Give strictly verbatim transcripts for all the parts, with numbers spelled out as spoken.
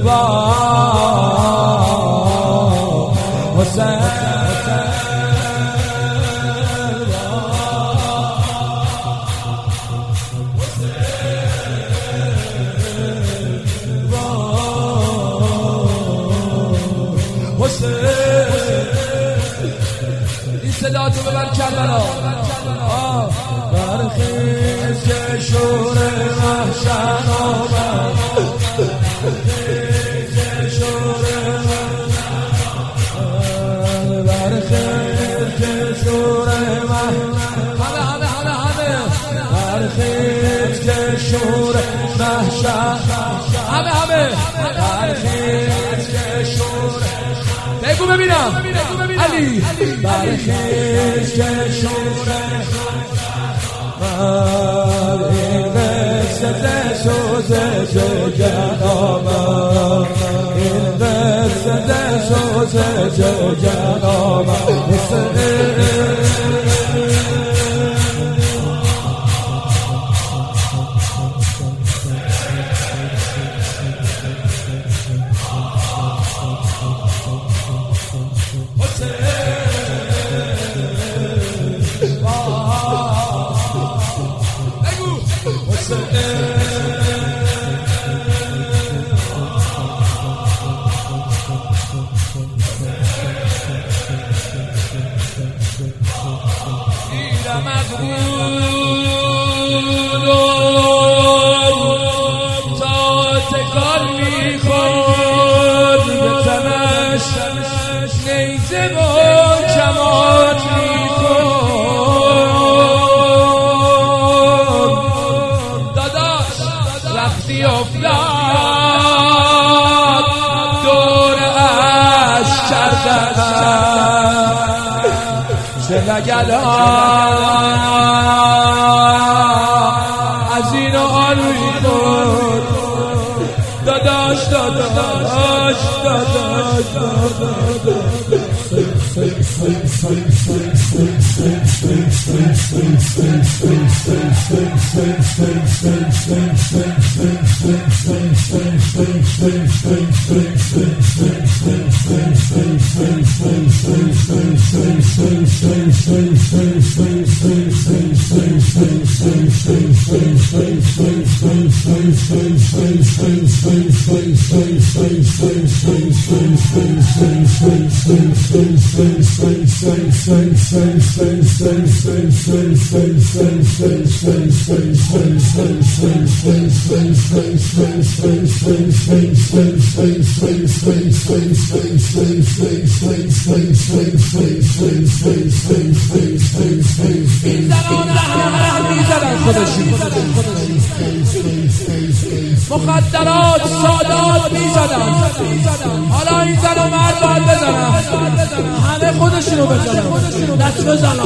حسین این صدا تو ببر کربلا برخیز که شور محشر آمد برخیز که شور محشر برخیز که شور محشر همه همه همه همه برخیز که شور محشر همه همه برخیز که شور بگو ببینم علی برخیز که شور این قصت سوز جگن آمد این قصت سوز جگن آمد نیزه و کمان میخون داداش وقتی افتاد دور اش کردن چه نگلان از این و آن میخون داداش داداش داداش مخدرات سادات میزدن حالا این زن و مرد باید بزنن همه خودشونو بزنن دست بزنن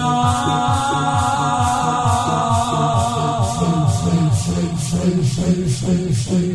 شوی شوی شوی